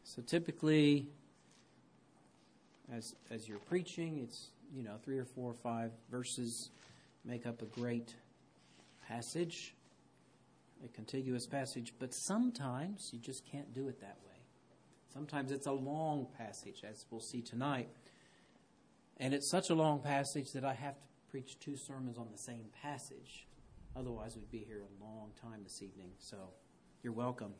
So typically, as you're preaching, it's 3 or 4 or 5 verses make up a great passage, a contiguous passage. But sometimes you just can't do it that way. Sometimes it's a long passage, as we'll see tonight. And it's such a long passage that I have to preach 2 sermons on the same passage. Otherwise, we'd be here a long time this evening. So you're welcome.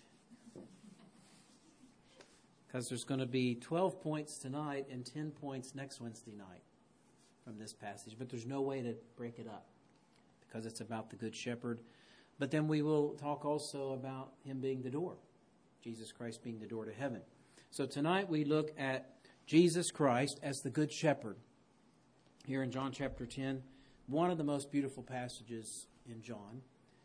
Because there's going to be 12 points tonight and 10 points next Wednesday night from this passage. But there's no way to break it up because it's about the Good Shepherd. But then we will talk also about Him being the door. Jesus Christ being the door to heaven. So tonight we look at Jesus Christ as the Good Shepherd. Here in John chapter 10, one of the most beautiful passages in John,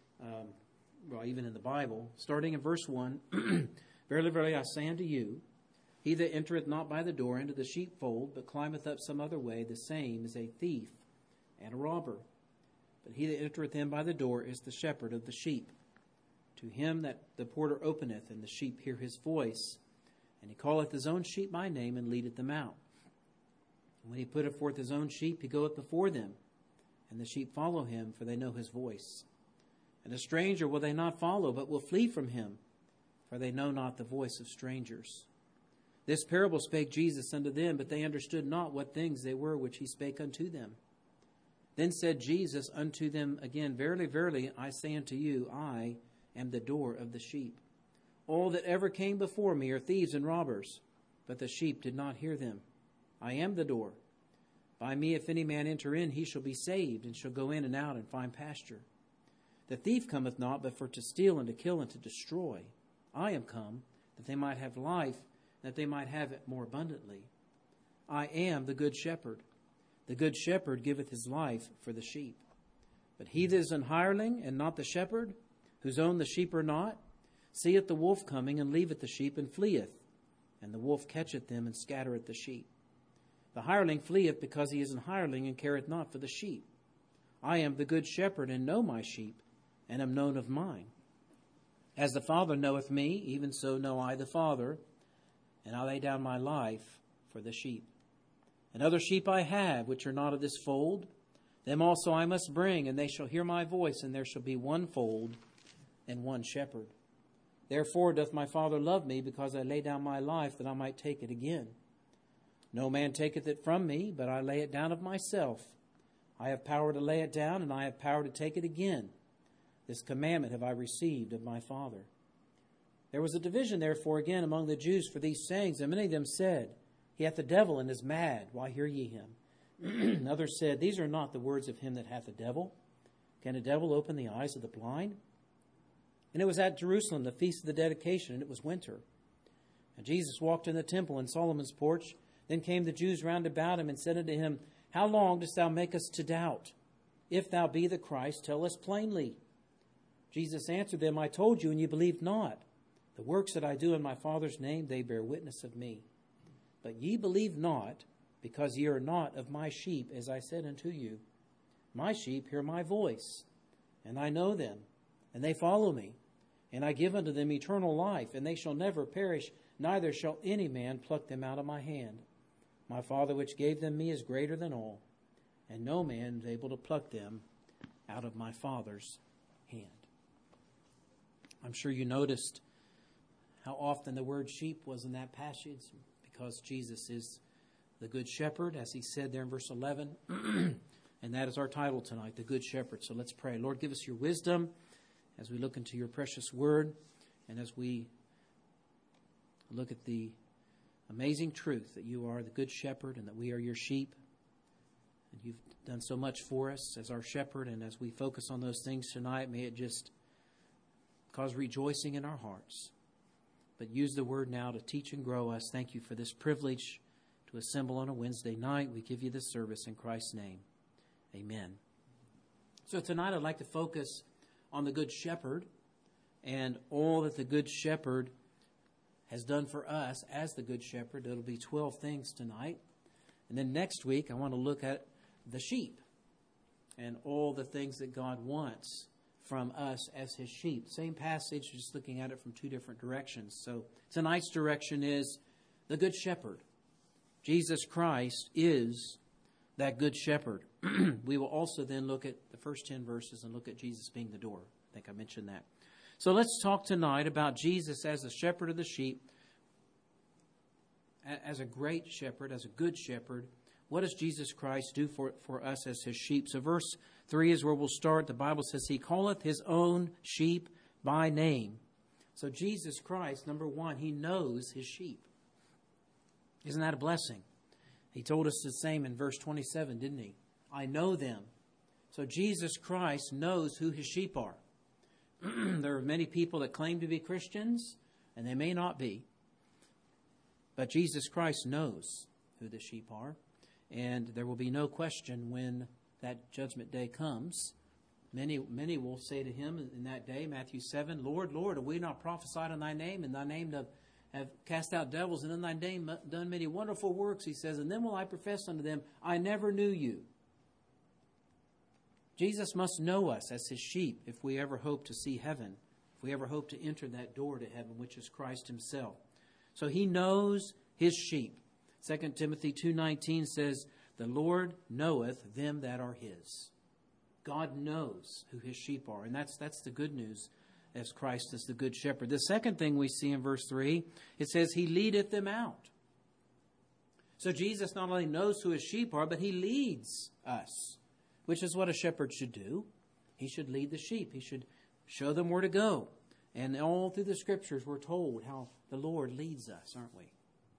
even in the Bible, starting in verse 1, Verily, verily, I say unto you, he that entereth not by the door into the sheepfold, but climbeth up some other way, the same is a thief and a robber. But he that entereth in by the door is the shepherd of the sheep. To him that the porter openeth, and the sheep hear his voice, and he calleth his own sheep by name, and leadeth them out. And when he putteth forth his own sheep, he goeth before them, and the sheep follow him, for they know his voice. And a stranger will they not follow, but will flee from him, for they know not the voice of strangers. This parable spake Jesus unto them, but they understood not what things they were which he spake unto them. Then said Jesus unto them again, Verily, verily, I say unto you, I am the door of the sheep. All that ever came before me are thieves and robbers, but the sheep did not hear them. I am the door. By me if any man enter in, he shall be saved, and shall go in and out and find pasture. The thief cometh not, but for to steal and to kill and to destroy. I am come, that they might have life, that they might have it more abundantly. I am the good shepherd. The good shepherd giveth his life for the sheep. But he that is an hireling, and not the shepherd, whose own the sheep are not, seeth the wolf coming, and leaveth the sheep, and fleeth. And the wolf catcheth them, and scattereth the sheep. The hireling fleeth, because he is an hireling, and careth not for the sheep. I am the good shepherd, and know my sheep, and am known of mine. As the Father knoweth me, even so know I the Father, and I lay down my life for the sheep. And other sheep I have, which are not of this fold, them also I must bring, and they shall hear my voice, and there shall be one fold and one shepherd. Therefore doth my Father love me, because I lay down my life, that I might take it again. No man taketh it from me, but I lay it down of myself. I have power to lay it down, and I have power to take it again. This commandment have I received of my Father. There was a division, therefore, again among the Jews for these sayings, and many of them said, He hath a devil, and is mad. Why hear ye him? And others said, These are not the words of him that hath a devil. Can a devil open the eyes of the blind? And it was at Jerusalem, the feast of the dedication, and it was winter. And Jesus walked in the temple in Solomon's porch. Then came the Jews round about him, and said unto him, How long dost thou make us to doubt? If thou be the Christ, tell us plainly. Jesus answered them, I told you, and ye believed not. The works that I do in my Father's name, they bear witness of me. But ye believe not, because ye are not of my sheep, as I said unto you. My sheep hear my voice, and I know them, and they follow me. And I give unto them eternal life, and they shall never perish, neither shall any man pluck them out of my hand. My Father which gave them me is greater than all, and no man is able to pluck them out of my Father's hand. I'm sure you noticed how often the word sheep was in that passage, because Jesus is the Good Shepherd, as he said there in verse 11. And that is our title tonight, the Good Shepherd. So let's pray. Lord, give us your wisdom as we look into your precious word, and as we look at the amazing truth that you are the Good Shepherd and that we are your sheep. And you've done so much for us as our shepherd, and as we focus on those things tonight, may it just cause rejoicing in our hearts. But use the word now to teach and grow us. Thank you for this privilege to assemble on a Wednesday night. We give you this service in Christ's name. Amen. So tonight I'd like to focus on the Good Shepherd and all that the Good Shepherd has done for us as the Good Shepherd. It'll be 12 things tonight. And then next week I want to look at the sheep and all the things that God wants from us as his sheep. Same passage, just looking at it from two different directions. So tonight's direction is the Good Shepherd. Jesus Christ is that Good Shepherd. We will also then look at the first 10 verses and look at Jesus being the door. I think I mentioned that. So let's talk tonight about Jesus as the shepherd of the sheep, as a great shepherd, as a good shepherd. What does Jesus Christ do for us as his sheep? So verse 3 is where we'll start. The Bible says, he calleth his own sheep by name. So Jesus Christ, number one, he knows his sheep. Isn't that a blessing? He told us the same in verse 27, didn't he? I know them. So Jesus Christ knows who his sheep are. There are many people that claim to be Christians, and they may not be. But Jesus Christ knows who the sheep are. And there will be no question when that judgment day comes. Many will say to him in that day, Matthew 7, Lord, Lord, have we not prophesied in thy name? In thy name have cast out devils, and in thy name done many wonderful works, he says. And then will I profess unto them, I never knew you. Jesus must know us as his sheep if we ever hope to see heaven, if we ever hope to enter that door to heaven, which is Christ himself. So he knows his sheep. 2 Timothy 2:19 says, the Lord knoweth them that are his. God knows who his sheep are. And that's the good news, as Christ is the good shepherd. The second thing we see in verse 3, it says he leadeth them out. So Jesus not only knows who his sheep are, but he leads us, which is what a shepherd should do. He should lead the sheep. He should show them where to go. And all through the Scriptures we're told how the Lord leads us, aren't we?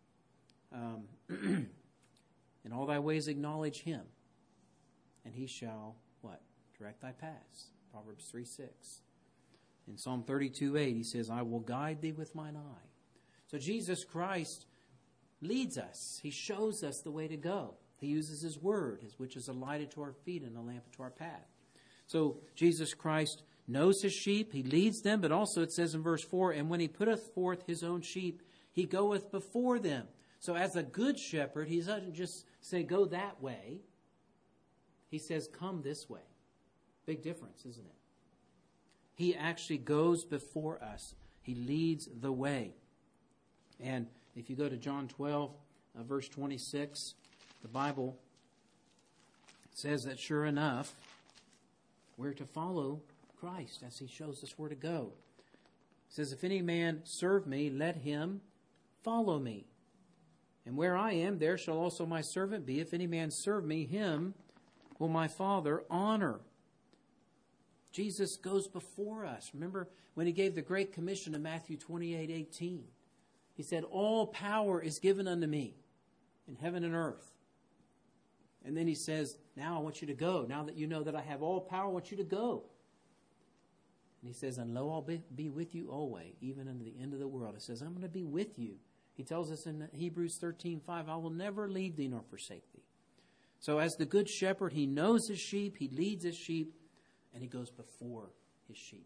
In all thy ways acknowledge him, and he shall, what? Direct thy paths. Proverbs 3:6. In Psalm 32:8 he says, I will guide thee with mine eye. So Jesus Christ leads us. He shows us the way to go. He uses his word, which is a light unto our feet and a lamp unto our path. So Jesus Christ knows his sheep. He leads them, but also it says in verse 4, and when he putteth forth his own sheep, he goeth before them. So as a good shepherd, he doesn't just say, go that way. He says, come this way. Big difference, isn't it? He actually goes before us. He leads the way. And if you go to John 12, verse 26, the Bible says that sure enough, we're to follow Christ as he shows us where to go. It says, if any man serve me, let him follow me. And where I am, there shall also my servant be. If any man serve me, him will my Father honor. Jesus goes before us. Remember when he gave the Great Commission in Matthew 28:18. He said, all power is given unto me in heaven and earth. And then he says, now I want you to go. Now that you know that I have all power, I want you to go. And he says, and lo, I'll be with you always, even unto the end of the world. He says, I'm going to be with you. He tells us in Hebrews 13:5, I will never leave thee nor forsake thee. So as the good shepherd, he knows his sheep, he leads his sheep, and he goes before his sheep.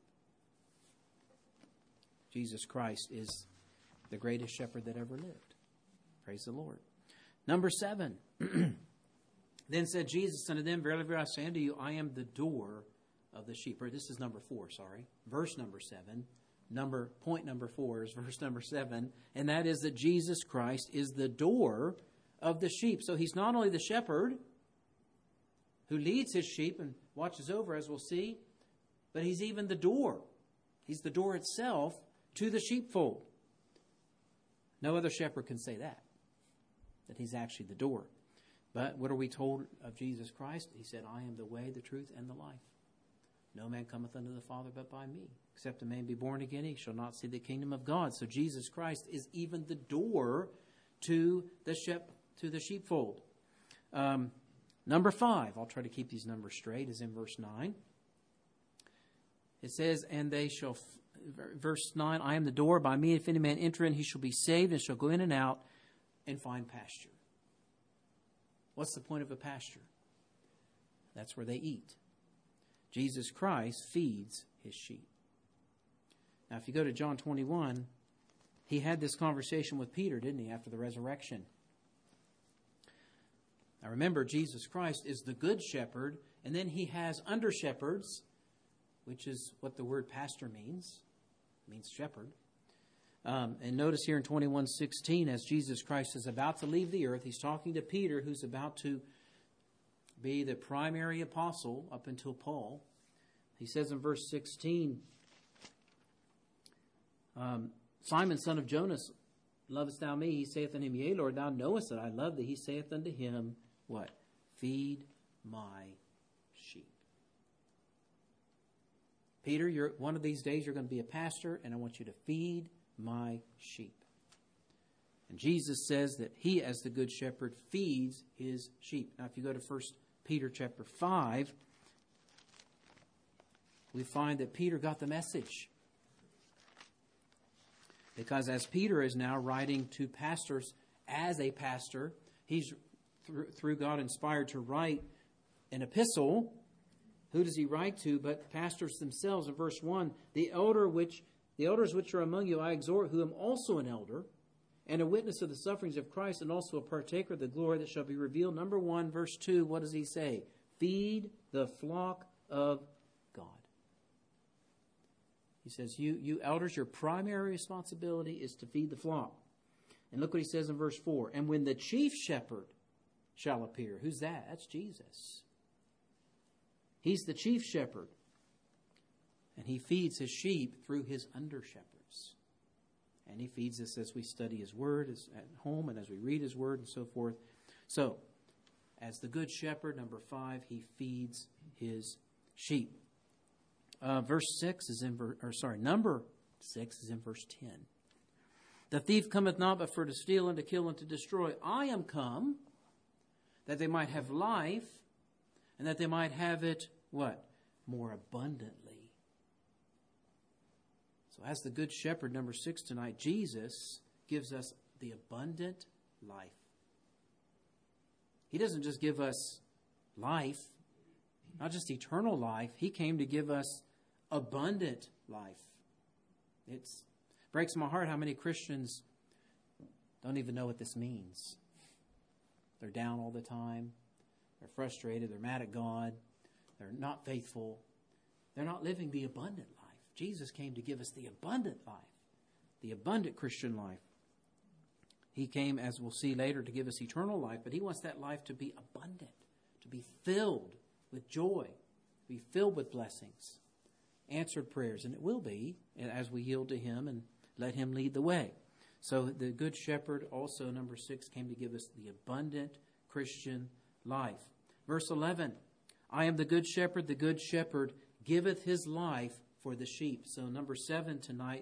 Jesus Christ is the greatest shepherd that ever lived. Praise the Lord. Number 7. Then said Jesus unto them, verily, verily, I say unto you, I am the door of the sheep. Or this is number 4, sorry. Verse number 7. Point number 4 is verse number 7. And that is that Jesus Christ is the door of the sheep. So he's not only the shepherd who leads his sheep and watches over, as we'll see, but he's even the door. He's the door itself to the sheepfold. No other shepherd can say that he's actually the door. But what are we told of Jesus Christ? He said, I am the way, the truth, and the life. No man cometh unto the Father but by me. Except a man be born again, he shall not see the kingdom of God. So Jesus Christ is even the door to the sheepfold. Number 5, I'll try to keep these numbers straight, is in verse 9. It says, and they shall, verse 9, I am the door, by me if any man enter in, he shall be saved, and shall go in and out and find pasture. What's the point of a pasture? That's where they eat. Jesus Christ feeds his sheep. Now, if you go to John 21, he had this conversation with Peter, didn't he, after the resurrection? Now, remember, Jesus Christ is the good shepherd, and then he has under-shepherds which is what the word pastor means. It means shepherd. And notice here in 21:16, as Jesus Christ is about to leave the earth, he's talking to Peter, who's about to be the primary apostle up until Paul. He says in verse 16, Simon, son of Jonas, lovest thou me? He saith unto him, Yea, Lord, thou knowest that I love thee. He saith unto him, what? Feed my sheep. Peter, one of these days you're going to be a pastor, and I want you to feed my sheep. And Jesus says that he, as the good shepherd, feeds his sheep. Now, if you go to 1 Peter chapter 5, we find that Peter got the message. Because as Peter is now writing to pastors as a pastor, he's through God inspired to write an epistle. Who does he write to but pastors themselves? In verse 1, the elders which are among you I exhort, who am also an elder, and a witness of the sufferings of Christ, and also a partaker of the glory that shall be revealed. Number 1, verse 2, what does he say? Feed the flock of God. He says, you elders, your primary responsibility is to feed the flock. And look what he says in verse 4. And when the chief shepherd shall appear. Who's that? That's Jesus. He's the chief shepherd. And he feeds his sheep through his under-shepherds. And he feeds us as we study his word at home and as we read his word and so forth. So, as the good shepherd, number 5, he feeds his sheep. Number 6 is in verse 10. The thief cometh not but for to steal and to kill and to destroy. I am come that they might have life, and that they might have it, what? More abundantly. So as the good shepherd, number 6 tonight, Jesus gives us the abundant life. He doesn't just give us life, not just eternal life. He came to give us abundant life. It breaks my heart how many Christians don't even know what this means. They're down all the time. They're frustrated. They're mad at God. They're not faithful. They're not living the abundant life. Jesus came to give us the abundant life, the abundant Christian life. He came, as we'll see later, to give us eternal life, but he wants that life to be abundant, to be filled with joy, to be filled with blessings, answered prayers, and it will be as we yield to him and let him lead the way. So the Good Shepherd also, number 6, came to give us the abundant Christian life. Verse 11, I am the Good Shepherd giveth his life for the sheep. So number 7 tonight,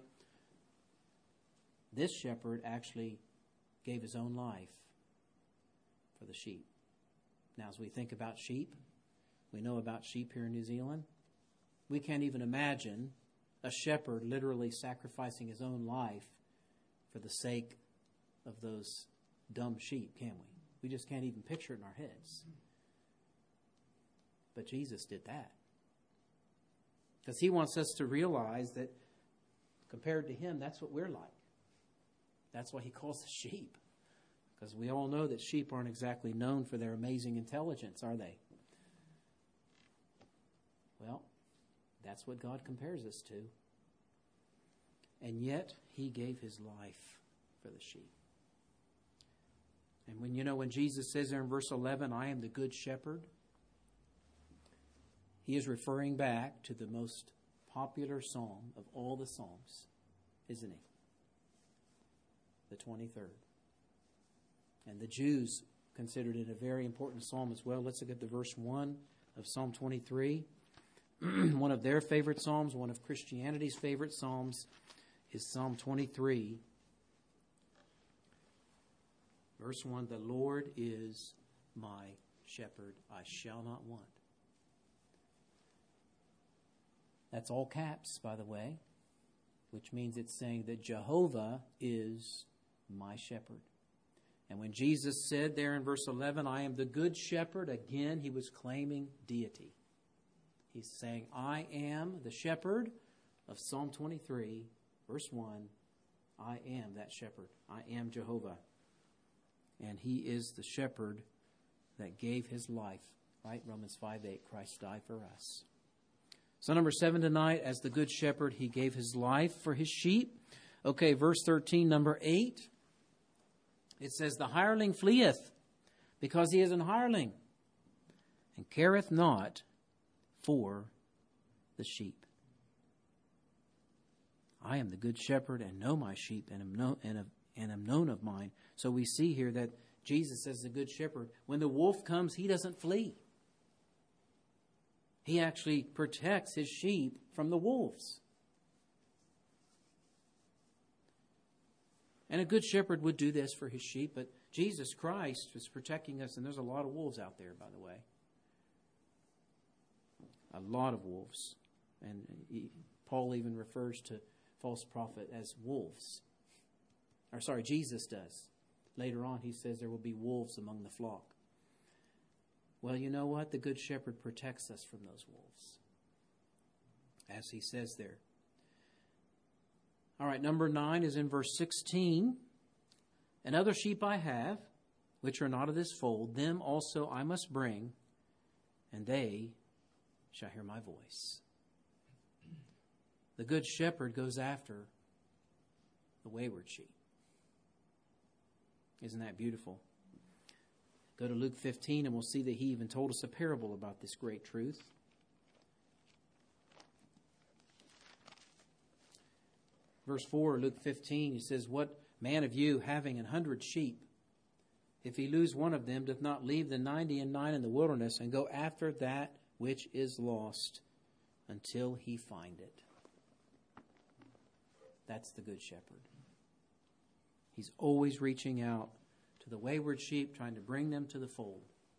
this shepherd actually gave his own life for the sheep. Now, as we think about sheep, we know about sheep here in New Zealand. We can't even imagine a shepherd literally sacrificing his own life for the sake of those dumb sheep, can we? We just can't even picture it in our heads. But Jesus did that. Because he wants us to realize that compared to him, that's what we're like. That's why he calls us sheep. Because we all know that sheep aren't exactly known for their amazing intelligence, are they? Well, that's what God compares us to. And yet, he gave his life for the sheep. And when Jesus says there in verse 11, I am the good shepherd, he is referring back to the most popular psalm of all the psalms, isn't he? The 23rd. And the Jews considered it a very important psalm as well. Let's look at the verse 1 of Psalm 23. One of their favorite psalms, one of Christianity's favorite psalms, is Psalm 23. Verse 1, the Lord is my shepherd, I shall not want. That's all caps, by the way, which means it's saying that Jehovah is my shepherd. And when Jesus said there in verse 11, I am the good shepherd, again, he was claiming deity. He's saying, I am the shepherd of Psalm 23, verse 1. I am that shepherd. I am Jehovah. And he is the shepherd that gave his life. Right? Romans 5:8, Christ died for us. So number 7 tonight, as the Good Shepherd, He gave His life for His sheep. Okay, verse 13, number 8. It says, the hireling fleeth, because he is an hireling, and careth not for the sheep. I am the Good Shepherd, and know my sheep, and am known of mine. So we see here that Jesus, as the Good Shepherd, when the wolf comes, He doesn't flee. He actually protects His sheep from the wolves. And a good shepherd would do this for his sheep, but Jesus Christ is protecting us, and there's a lot of wolves out there, by the way. A lot of wolves. And Paul even refers to false prophet as wolves. Jesus does. Later on, he says there will be wolves among the flock. Well, you know what? The Good Shepherd protects us from those wolves, as he says there. All right, number 9 is in verse 16. And other sheep I have, which are not of this fold, them also I must bring, and they shall hear my voice. The Good Shepherd goes after the wayward sheep. Isn't that beautiful? Go to Luke 15 and we'll see that He even told us a parable about this great truth. Verse 4, Luke 15, He says, what man of you, having 100 sheep, if he lose one of them, doth not leave the 99 in the wilderness, and go after that which is lost until he find it? That's the Good Shepherd. He's always reaching out to the wayward sheep, trying to bring them to the fold.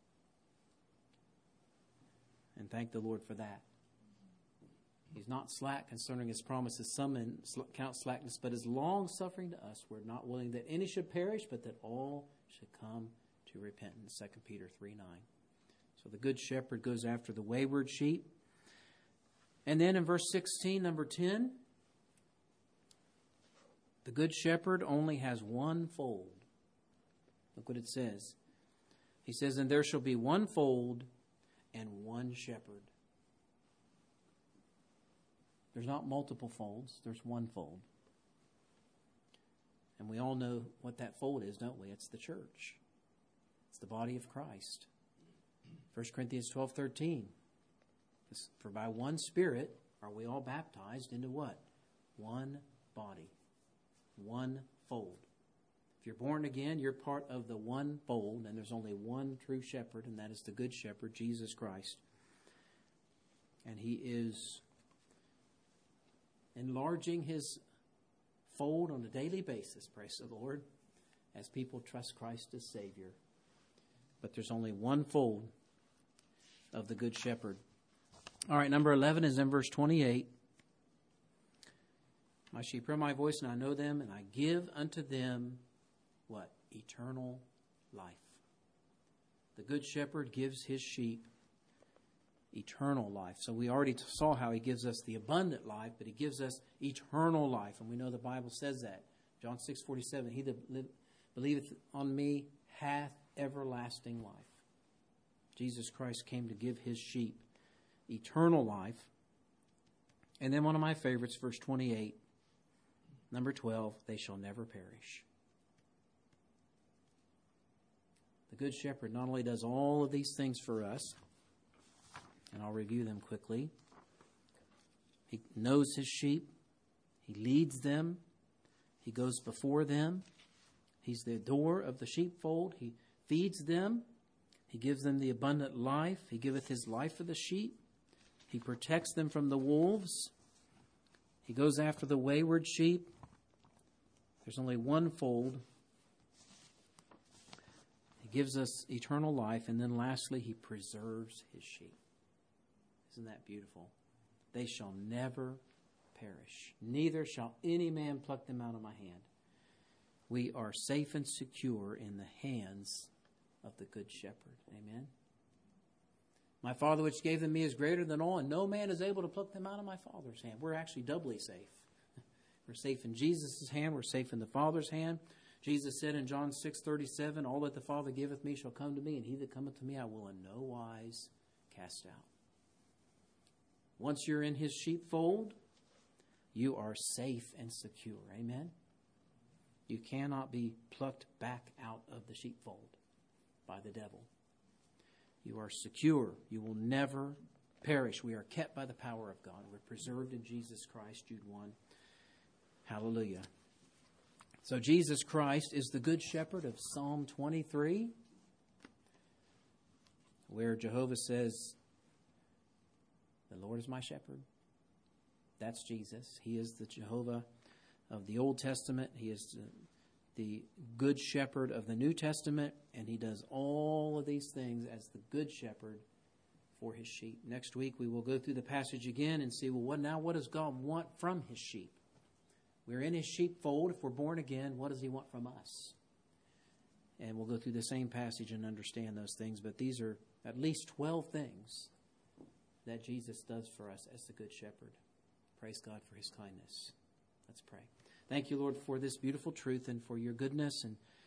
And thank the Lord for that. He's not slack concerning His promises. Some men count slackness, but is long-suffering to us. We're not willing that any should perish, but that all should come to repentance. 2 Peter 3:9. So the Good Shepherd goes after the wayward sheep. And then in verse 16, number 10, the Good Shepherd only has one fold. Look what it says. He says, and there shall be one fold and one shepherd. There's not multiple folds. There's one fold. And we all know what that fold is, don't we? It's the church. It's the body of Christ. 1 Corinthians 12:13. For by one Spirit are we all baptized into what? One body. One fold. If you're born again, you're part of the one fold, and there's only one true shepherd, and that is the Good Shepherd, Jesus Christ. And He is enlarging His fold on a daily basis, praise the Lord, as people trust Christ as Savior. But there's only one fold of the Good Shepherd. All right, number 11 is in verse 28. My sheep hear my voice, and I know them, and I give unto them, what? Eternal life. The Good Shepherd gives His sheep eternal life. So we already saw how He gives us the abundant life, but He gives us eternal life. And we know the Bible says that. John 6:47, he that believeth on me hath everlasting life. Jesus Christ came to give His sheep eternal life. And then one of my favorites, verse 28, number 12, they shall never perish. The Good Shepherd not only does all of these things for us, and I'll review them quickly. He knows His sheep. He leads them. He goes before them. He's the door of the sheepfold. He feeds them. He gives them the abundant life. He giveth His life for the sheep. He protects them from the wolves. He goes after the wayward sheep. There's only one fold. He gives us eternal life. And then lastly, He preserves His sheep. Isn't that beautiful? They shall never perish. Neither shall any man pluck them out of my hand. We are safe and secure in the hands of the Good Shepherd. Amen. My Father which gave them me is greater than all, and no man is able to pluck them out of my Father's hand. We're actually doubly safe. We're safe in Jesus' hand. We're safe in the Father's hand. Jesus said in John 6:37, all that the Father giveth me shall come to me, and he that cometh to me I will in no wise cast out. Once you're in his sheepfold, you are safe and secure. Amen? You cannot be plucked back out of the sheepfold by the devil. You are secure. You will never perish. We are kept by the power of God. We're preserved in Jesus Christ, Jude 1. Hallelujah. So Jesus Christ is the good shepherd of Psalm 23, where Jehovah says, the Lord is my shepherd. That's Jesus. He is the Jehovah of the Old Testament. He is the good shepherd of the New Testament, and he does all of these things as the good shepherd for his sheep. Next week we will go through the passage again and see, well, what does God want from his sheep? We're in his sheepfold. If we're born again, what does he want from us? And we'll go through the same passage and understand those things, but these are at least 12 things that Jesus does for us as the good shepherd. Praise God for his kindness. Let's pray. Thank you, Lord, for this beautiful truth and for your goodness and